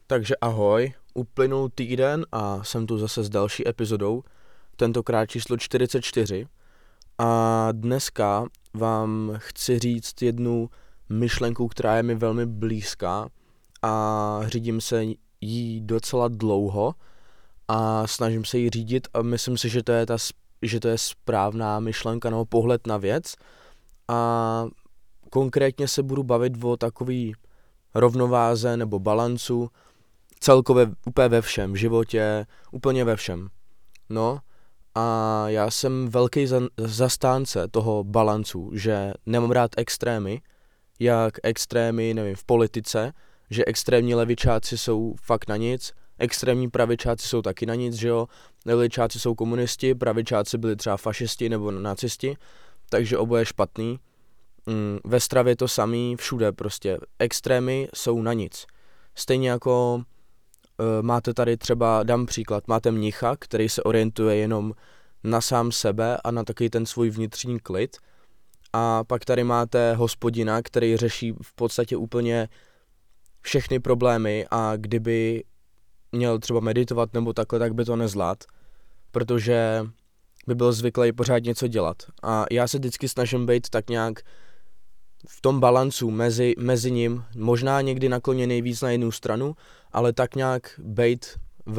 Takže ahoj, uplynul týden a jsem tu zase s další epizodou, tentokrát číslo 44. A dneska vám chci říct jednu myšlenku, která je mi velmi blízká a řídím se jí docela dlouho a snažím se jí řídit a myslím si, že to je správná myšlenka nebo pohled na věc. A konkrétně se budu bavit o takový rovnováze nebo balancu, celkově úplně ve všem, v životě, úplně ve všem. No a já jsem velký zastánce toho balancu, že nemám rád extrémy, jak extrémy, nevím, v politice, že extrémní levičáci jsou fakt na nic, extrémní pravičáci jsou taky na nic, že jo, levičáci jsou komunisti, pravičáci byli třeba fašisti nebo nacisti, takže oboje je špatný. Ve stravě to samý, všude prostě, extrémy jsou na nic. Stejně jako máte tady třeba, dám příklad, máte mnicha, který se orientuje jenom na sám sebe a na takový ten svůj vnitřní klid. A pak tady máte hospodina, který řeší v podstatě úplně všechny problémy a kdyby měl třeba meditovat nebo takhle, tak by to nezvládl, protože by byl zvyklý pořád něco dělat. A já se vždycky snažím být tak nějak v tom balancu mezi ním, možná někdy nakloněný víc na jednu stranu, ale tak nějak bejt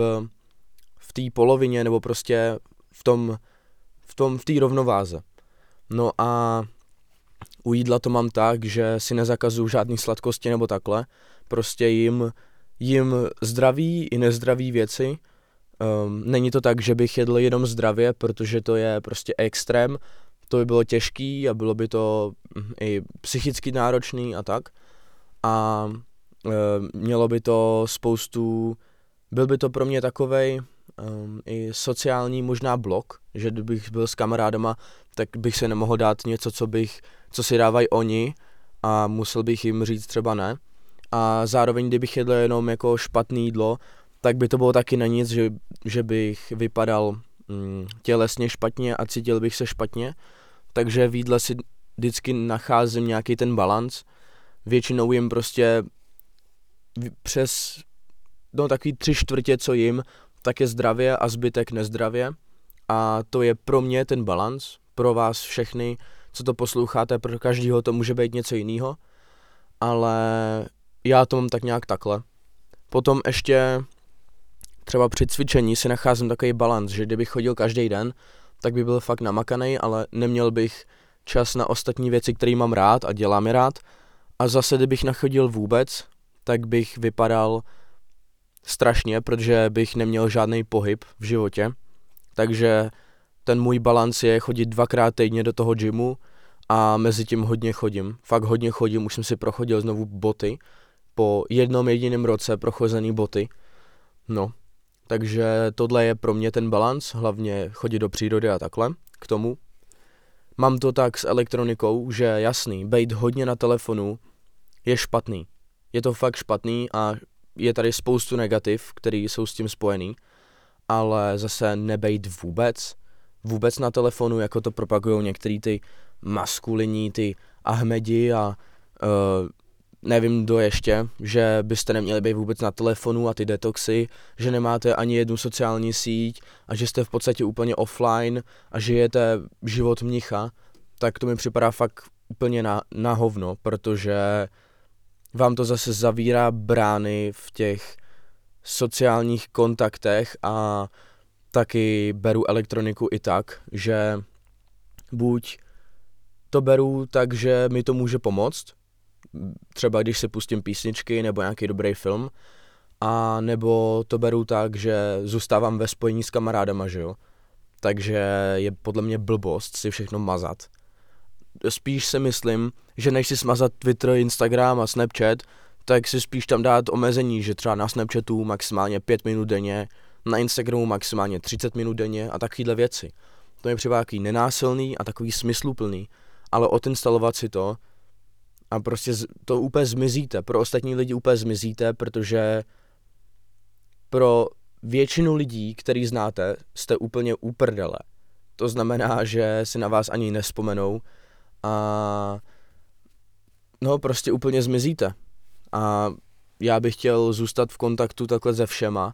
v té polovině nebo prostě v té rovnováze. No a u jídla to mám tak, že si nezakazuju žádný sladkosti nebo takhle, prostě jim zdraví i nezdraví věci. Není to tak, že bych jedl jenom zdravě, protože to je prostě extrém, to by bylo těžký a bylo by to i psychicky náročný a tak. A mělo by to byl by to pro mě takovej i sociální možná blok, že kdybych byl s kamarádama, tak bych se nemohl dát něco, co si dávají oni a musel bych jim říct třeba ne. A zároveň, kdybych jedl jenom jako špatný jídlo, tak by to bylo taky na nic, že bych vypadal tělesně špatně a cítil bych se špatně. Takže v jídle si vždycky nacházím nějaký ten balanc. Většinou jim prostě přes takový 3/4, co jim, tak je zdravě a zbytek nezdravě. A to je pro mě ten balanc, pro vás všechny, co to posloucháte, pro každýho to může být něco jiného, ale já to mám tak nějak takhle. Potom ještě třeba při cvičení si nacházím takový balanc, že kdybych chodil každý den, tak by byl fakt namakanej, ale neměl bych čas na ostatní věci, které mám rád a dělám je rád. A zase, kdybych nechodil vůbec, tak bych vypadal strašně, protože bych neměl žádný pohyb v životě. Takže ten můj balanc je chodit 2krát týdně do toho gymu a mezi tím hodně chodím. Fakt hodně chodím, už jsem si prochodil znovu boty. Po jednom jediném roce prochozený boty. No, takže tohle je pro mě ten balanc, hlavně chodit do přírody a takhle, k tomu. Mám to tak s elektronikou, že jasný, bejt hodně na telefonu je špatný. Je to fakt špatný a je tady spoustu negativ, které jsou s tím spojený, ale zase nebejt vůbec na telefonu, jako to propagujou některý ty maskulinní, ty Ahmedi a nevím kdo ještě, že byste neměli být vůbec na telefonu a ty detoxy, že nemáte ani jednu sociální síť a že jste v podstatě úplně offline a žijete život mnicha, tak to mi připadá fakt úplně na hovno, protože vám to zase zavírá brány v těch sociálních kontaktech a taky beru elektroniku i tak, že buď to beru tak, že mi to může pomoct, třeba když si pustím písničky nebo nějaký dobrý film, a nebo to beru tak, že zůstávám ve spojení s kamarádama, že jo. Takže je podle mě blbost si všechno mazat. Spíš si myslím, že než si smazat Twitter, Instagram a Snapchat, tak si spíš tam dát omezení, že třeba na Snapchatu maximálně 5 minut denně, na Instagramu maximálně 30 minut denně a takovýhle věci. To je třeba takový nenásilný a takový smysluplný, ale odinstalovat si to a prostě to úplně zmizíte, pro ostatní lidi úplně zmizíte, protože pro většinu lidí, který znáte, jste úplně uprdele. To znamená, že si na vás ani nevzpomenou a no prostě úplně zmizíte. A já bych chtěl zůstat v kontaktu takhle se všema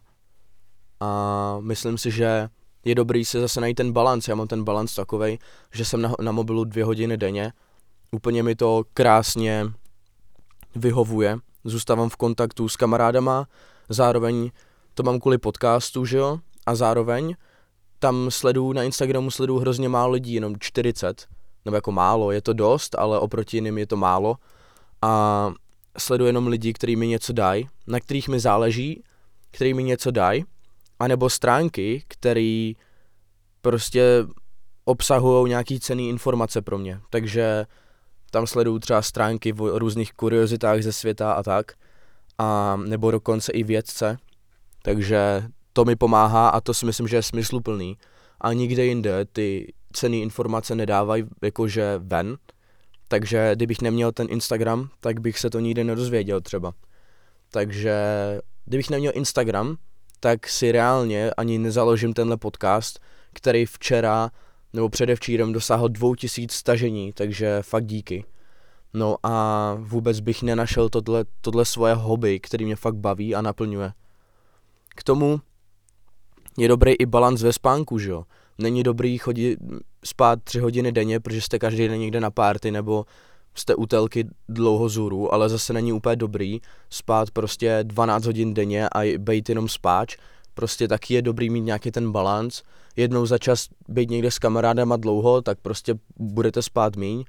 a myslím si, že je dobrý si zase najít ten balans. Já mám ten balans takovej, že jsem na mobilu 2 hodiny denně, úplně mi to krásně vyhovuje, zůstávám v kontaktu s kamarádama, zároveň to mám kvůli podcastu, že jo, a zároveň tam na Instagramu sleduju hrozně málo lidí, jenom 40, nebo jako málo, je to dost, ale oproti jiným je to málo a sleduju jenom lidi, kteří mi něco dají, na kterých mi záleží, kteří mi něco dají, anebo stránky, které prostě obsahují nějaký cenný informace pro mě, takže tam sleduju třeba stránky o různých kuriozitách ze světa a tak, a nebo dokonce i vědce, takže to mi pomáhá a to si myslím, že je smysluplný. A nikde jinde ty cenné informace nedávají jakože ven, takže kdybych neměl ten Instagram, tak bych se to nikdy nedozvěděl třeba. Takže kdybych neměl Instagram, tak si reálně ani nezaložím tenhle podcast, který včera nebo předevčírem dosáhl 2000 stažení, takže fakt díky. No a vůbec bych nenašel tohle svoje hobby, který mě fakt baví a naplňuje. K tomu je dobrý i balans ve spánku, že jo. Není dobrý chodit spát 3 hodiny denně, protože jste každý den někde na party nebo jste u telky dlouho zůru, ale zase není úplně dobrý spát prostě 12 hodin denně a být jenom spáč. Prostě taky je dobrý mít nějaký ten balans. Jednou za čas být někde s kamarádama dlouho, tak prostě budete spát míň,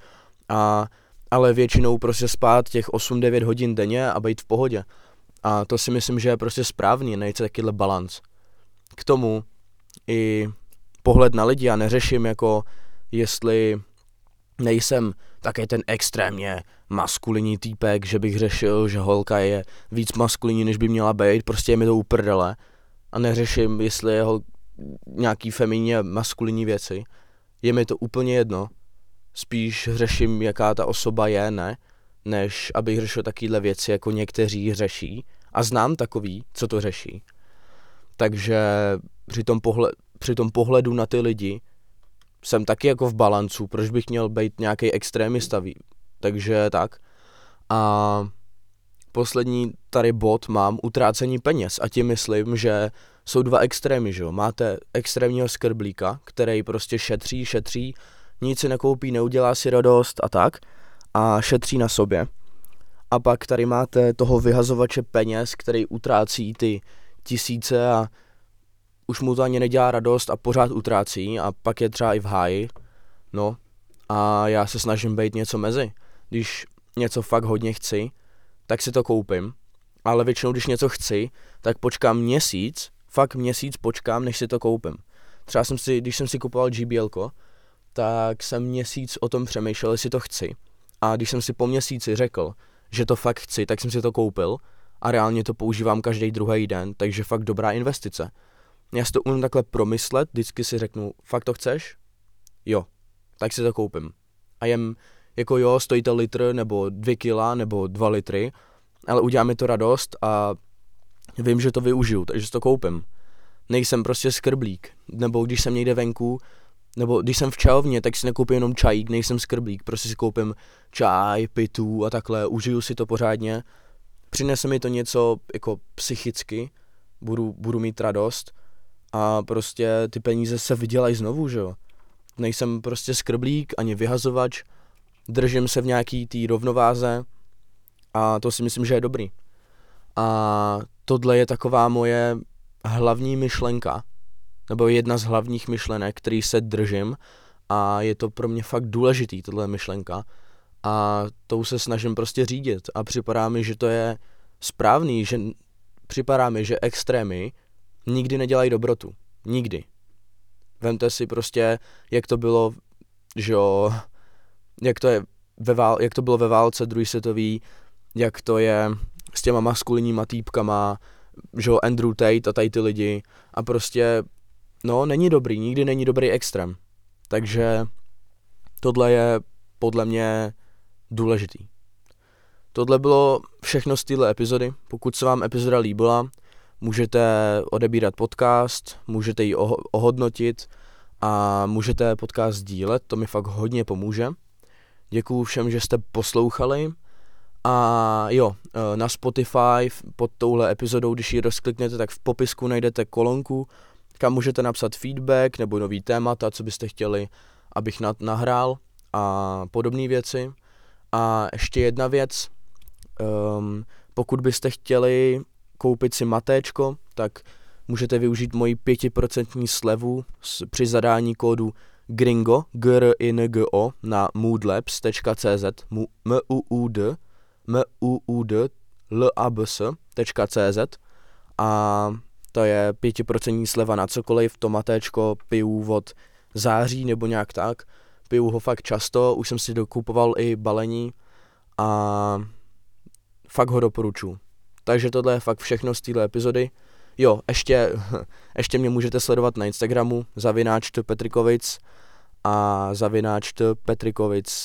ale většinou prostě spát těch 8-9 hodin denně a být v pohodě. A to si myslím, že je prostě správný, najít si takovýhle balans. K tomu i pohled na lidi, já neřeším jako jestli nejsem také ten extrémně maskulinní týpek, že bych řešil, že holka je víc maskulinní, než by měla být, prostě je mi to uprdele. A neřeším, jestli je nějaký feminně maskulinní věci. Je mi to úplně jedno. Spíš řeším, jaká ta osoba je, ne? Než abych řešil takovýhle věci, jako někteří řeší. A znám takový, co to řeší. Takže při tom pohledu na ty lidi jsem taky jako v balancu, proč bych měl být nějaký extrémista, takže tak. A poslední tady bod mám utrácení peněz a tím myslím, že jsou 2 extrémy, že jo. Máte extrémního skrblíka, který prostě šetří, nic si nekoupí, neudělá si radost a tak a šetří na sobě. A pak tady máte toho vyhazovače peněz, který utrácí ty tisíce a už mu to ani nedělá radost a pořád utrácí a pak je třeba i v háji. No a já se snažím být něco mezi. Když něco fakt hodně chci, tak si to koupím. Ale většinou, když něco chci, tak počkám měsíc počkám, než si to koupím. Třeba když jsem si kupoval JBLko, tak jsem měsíc o tom přemýšlel, jestli to chci. A když jsem si po měsíci řekl, že to fakt chci, tak jsem si to koupil a reálně to používám každý druhý den, takže fakt dobrá investice. Já si to umím takhle promyslet, vždycky si řeknu, fakt to chceš? Jo, tak si to koupím. A jako jo, stojí to litr, nebo 2 kila, nebo 2 litry, ale udělá mi to radost a vím, že to využiju, takže si to koupím. Nejsem prostě skrblík, nebo když jsem někde venku, nebo když jsem v čajovně, tak si nekoupím jenom čajík, nejsem skrblík, prostě si koupím čaj, pitu a takhle, užiju si to pořádně, přinese mi to něco jako psychicky, budu mít radost a prostě ty peníze se vydělají znovu, že jo. Nejsem prostě skrblík, ani vyhazovač, držím se v nějaký té rovnováze a to si myslím, že je dobrý. A tohle je taková moje hlavní myšlenka, nebo jedna z hlavních myšlenek, který se držím a je to pro mě fakt důležitý, tohle myšlenka a tou se snažím prostě řídit a připadá mi, že to je správný, že připadá mi, že extrémy nikdy nedělají dobrotu. Nikdy. Vemte si prostě, jak to bylo, že jo, jak to bylo ve válce druhý světový, jak to je s těma maskulinníma týpkama, že jo, Andrew Tate a tady ty lidi a prostě, no, není dobrý, nikdy není dobrý extrém. Takže tohle je podle mě důležitý. Tohle bylo všechno z téhle epizody. Pokud se vám epizoda líbila, můžete odebírat podcast, můžete ji ohodnotit a můžete podcast sdílet, to mi fakt hodně pomůže. Děkuju všem, že jste poslouchali A jo, na Spotify pod touhle epizodou, když ji rozkliknete, tak v popisku najdete kolonku, kam můžete napsat feedback nebo nový témata, co byste chtěli, abych nahrál a podobné věci. A ještě jedna věc, pokud byste chtěli koupit si matéčko, tak můžete využít moji 5% slevu při zadání kódu GRINGO, GRINGO na moodlabs.cz, moodlabs.cz a to je 5% sleva na cokoliv. To matéčko piju od září nebo nějak tak, piju ho fakt často, už jsem si dokupoval i balení a fakt ho doporučuji. Takže tohle je fakt všechno z této epizody. Jo, ještě mě můžete sledovat na Instagramu @Petrikovic a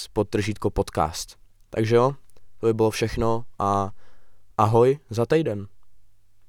@Petrikovic_podcast. Takže jo, to by bylo všechno a ahoj za týden.